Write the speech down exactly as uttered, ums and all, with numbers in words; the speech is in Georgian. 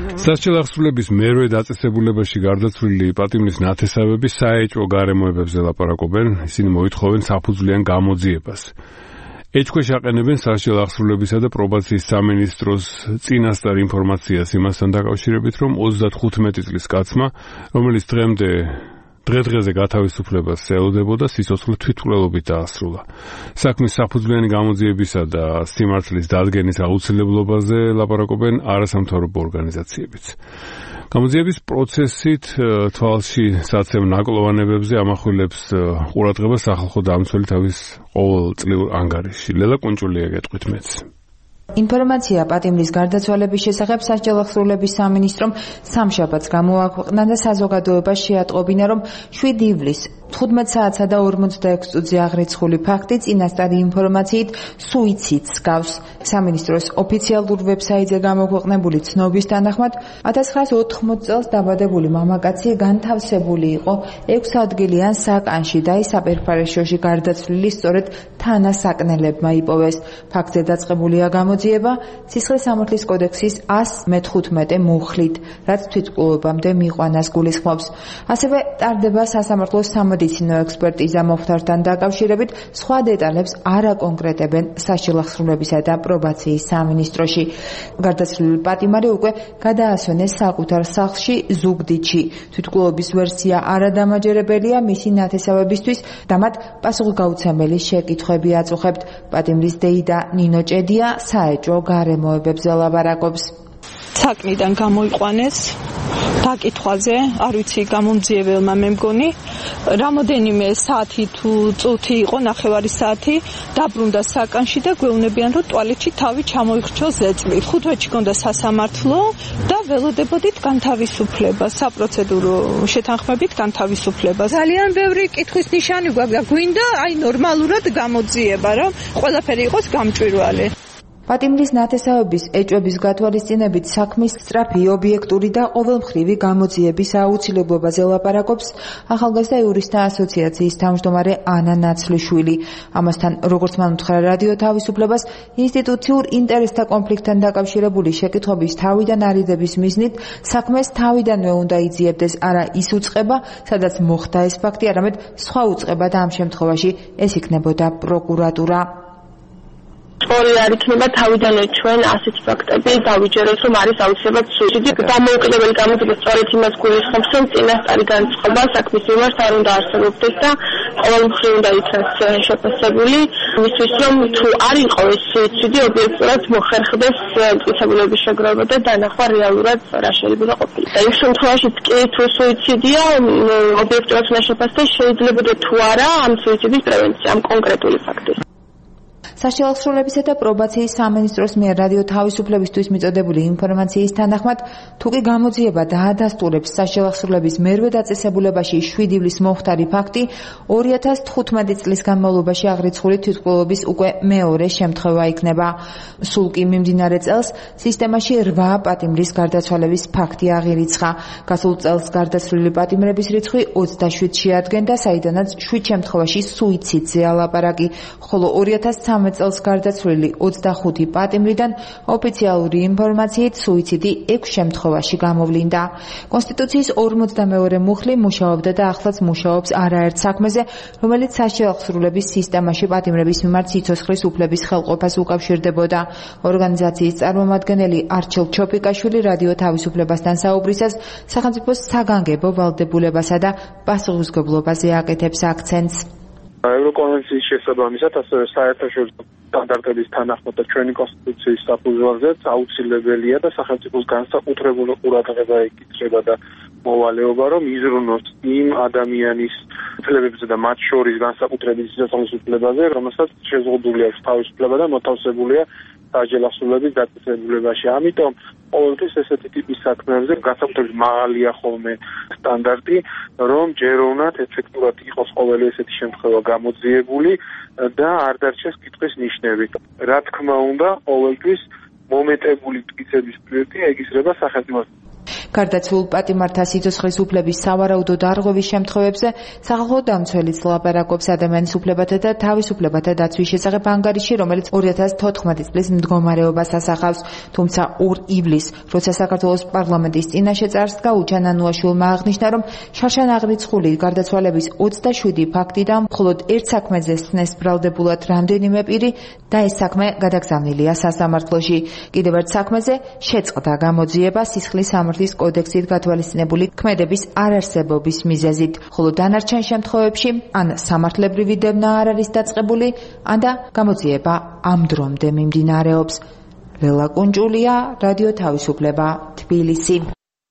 სასჯელ აღსრულების მერვე დაწესებულებაში გარდაცვლილი პატიმრის ნათესავები საეჭვო გარემოებებზე ლაპარაკობენ, ისინი მოითხოვენ საფუძვლიან გამოძიებას. ეჭქვეშ აყენებენ სასჯელ აღსრულებისა და პრობაციის სამინისტროს წინასწარ ინფორმაციას იმასთან დაკავშირებით, რომ ოცდათხუთმეტი წლის კაცმა, რომელიც დღემდე დღე-დღეზე გათავისუფლებას ელოდებოდა, სიცოცხლე თვითმკვლელობით დაასრულა. საქმის საფუძვლიანი გამოძიებისა და სიმართლის დადგენის აუცილებლობაზე ლაპარაკობენ არასამთავრობო ორგანიზაციებიც. გამოძიების პროცესით თვალში საცემ ნაკლოვანებებზე ამახვილებს ყურადღებას სახალხო დამცველი თავის ყოველწლიურ ანგარიშში. ლელა კუნჭულია გეტყვით მეც. ინფორმაცია პატიმრის გარდაცვალების შესახებ სასჯელ აღსრულების სამინისტრომ სამშაბათს გამოაქვეყნა და საზოგადოებას შეატყობინა, რომ შვიდი ივლისს თხუთმეტ საათსა და ორმოცდაექვსი წუთზე აღრიცხული ფაქტი წინასწარი ინფორმაციით სუიციდს გავს. სამინისტროს ოფიციალურ ვებსაიტზე გამოქვეყნებული ცნობის თანახმად, ათას ცხრაას ოთხმოცი წელს დაბადებული მამაკაცი განთავსებული იყო ექვსადგილიან საკანში და ის საპერფარეშოში გარდაცვლილი სწორედ თანასაკნელებმა იპოვეს. ფაქტზე დაწყებულია გამოძიება სისხლის სამართლის კოდექსის ას მეთხუთმეტე მუხლით, რაც თვითმკვლელობამდე მიყვანას გულისხმობს. ასევე ტარდება სასამართლოს სამედიცინო ექსპერტიზა მომხდართან დაკავშირებით, სხვა დეტალებს არ აკონკრეტებენ სასჯელ აღსრულებისა და პრობაციის სამინისტროში. გარდაცვლილი პატიმარი უკვე გადაასვენეს საკუთარ სახლში ზუგდიდში. თვითმკვლელობის ვერსია არადამაჯერებელია მისი ნათესავებისთვის და მათ პასუხგაუცემელი შეკითხვები აწუხებთ. პატიმრის დეიდა ნინო ჭედია საეჭვო გარემოებებზე ლაპარაკობს. საკნიდან გამოიყვანეს დაკითხვაზე, არ ვიცი გამომძიებელმა მე მგონი, რამოდენიმე საათი თუ წუთი იყო, ნახევარი საათი, დაბრუნდა საკანში და გვეუბნებიან, რომ ტუალეტში თავი ჩამოიხრჩოს ზეწლით. ხუთვეთში გონდა სასამართლო და ველოდებოდით განთავისუფლება, საპროცედურო შეთანხმებით განთავისუფლება. ძალიან ბევრი კითხვის ნიშანი გვაქვს, გვინდა აი ნორმალურად გამოძიება, რომ ყველაფერი იყოს გამჭვირვალე. პატიმრის ნათესავების ეჭვების გათვალისწინებით საქმის სწრაფი, ობიექტური და ყოველმხრივი გამოძიების აუცილებლობაზე ლაპარაკობს ახალგაზრდა იურისტთა ასოციაციის თავმჯდომარე ანა ნაცლიშვილი. ამასთან, როგორც მან უთხრა რადიო თავისუფლებას, ინსტიტუციურ ინტერესთა კონფლიქტთან დაკავშირებული შეკითხვების თავიდან არიდების მიზნით საქმეს თავიდანვე უნდა იძიებდეს არა ის უწყება, სადაც მოხდა ეს ფაქტი, არამედ სხვა უწყება და ამ შემთხვევაში ეს იქნებოდა პროკურატურა. ორი არ იქნება თავიდანვე ჩვენ ასეთ ფაქტები დავიჯეროთ, რომ არის აუცილებლად სუიციდი. დამოუკიდებელი გამოძიება სწორედ იმას გულისხმობს, რომ წინასწარი განწყობა საქმის მიმართ არ უნდა არსებობდეს და ყოველმხრივ უნდა იქნას შეფასებული, იმისთვის რომ თუ არ იყო ეს სუიციდი, ობიექტურად მოხერხდეს მტკიცებულების შეგროვება და დანახვა რეალურად რა შეიძლება ყოფილიყო. და იმ შემთხვევაშიც კი თუ სუიციდია, ობიექტურად უნდა შეფასდეს შეიძლება თუ არა ამ სუიციდის პრევენცია, ამ კონკრეტული ფაქტის. სასჯელ აღსრულებისა და პრობაციის სამინისტროს მიერ რადიო თავისუფლებისთვის მიწოდებული ინფორმაციის თანახმად, თუ კი გამოძიება დაადასტურებს სასჯელ აღსრულების მერვე დაწესებულებაში შვიდი ივლისს მომხდარი ფაქტი, ორი ათას თხუთმეტი წლის განმავლობაში აღრიცხული თვითმკვლელობის უკვე მეორე შემთხვევა იქნება. სულ კი მიმდინარე წელს სისტემაში რვა პატიმრის გარდაცვალების ფაქტი აღირიცხა. გასულ წელს გარდაცვლილი პატიმრების რიცხვი ოცდაშვიდს შეადგენდა, საიდანაც შვიდ შემთხვევაში სუიციდზეა ლაპარაკი, ხოლო ორი ათას ცხრამეტ წელს გარდაცვლილი ოცდახუთი პატიმრიდან ოფიციალური ინფორმაციით სუიციდი ექვს შემთხვევაში გამოვლინდა. კონსტიტუციის ორმოცდამეორე მუხლი მუშაობდა და ახლაც მუშაობს არაერთ საქმეზე, რომელიც სასჯელ აღსრულების სისტემაში პატიმრების მიმართ სიცოცხლის უფლების ხელყოფას უკავშირდებოდა. ორგანიზაციის წარმომადგენელი არჩილ ჩოპიკაშვილი რადიო თავისუფლებასთან საუბრისას სახელმწიფოს საგანგებო ვალდებულებასა და პასუხისმგებლობაზე აკეთებს აქცენტს. ევროკონვენციის შესაბამისად, ასევე საერთაშორისო სტანდარტების თანახმად და ჩვენი კონსტიტუციის საფუძველზეც აუცილებელია და სახელმწიფოს განსაკუთრებული ყურადღება ეკისრება და მოვალეობა, რომ იზრუნოს იმ ადამიანის უფლებებზე და მათ შორის განსაკუთრებით სიცოცხლის უფლებაზე, რომელსაც შეზღუდული აქვს თავისუფლება და მოთავსებულია სასჯელ აღსრულების დაწესებულებაში. ამიტომ ყოველთვის ესეთი ტიპის საქმეებზე განსაკუთრებით მაღალია ხოლმე სტანდარტი, რომ ჯეროვნად ეფექტურად იყოს ყოველი ესეთი შემთხვევა გამოძიებული და არ დარჩეს კითხვის ნიშნები. რა თქმა უნდა, ყოველთვის მომეტებული მტკიცების პრიორიტეტი ეკისრება სახელმწიფოს. გარდაცვლილ პატიმართა სიცოცხლის უფლების სავარაუდო დარღვევის შემთხვევებზე სახალხო დამცველიც ლაპარაკობს ადამიანის უფლებათა და თავისუფლებათა დაცვის შესახებ ანგარიში, რომელიც ორი ათას თოთხმეტი წლის მდგომარეობას ასახავს. თუმცა ორ ივლისს, როცა საქართველოს პარლამენტის წინაშე წარსდგა, უჩან ანუაშვილმა აღნიშნა, რომ შაშანაღრიცხული გარდაცვალების ოცდაშვიდი ფაქტიდან მხოლოდ ერთ საქმეზე სცნეს ბრალდებულად რამდენიმე პირი და ეს საქმე გადაგზავნილია სასამართლოში. კიდევ ერთ საქმეზე შეწყდა გამოძიება სისხლის სამართლის კოდექსით გათვალისწინებული ქმედების არარსებობის მიზეზით, ხოლო დანარჩენ შემთხვევებში ან სამართლებრივი დევნა არ არის დაწყებული, ან და გამოძიება ამ დრომდე მიმდინარეობს. ლელა კუნჭულია, რადიო თავისუფლება, თბილისი.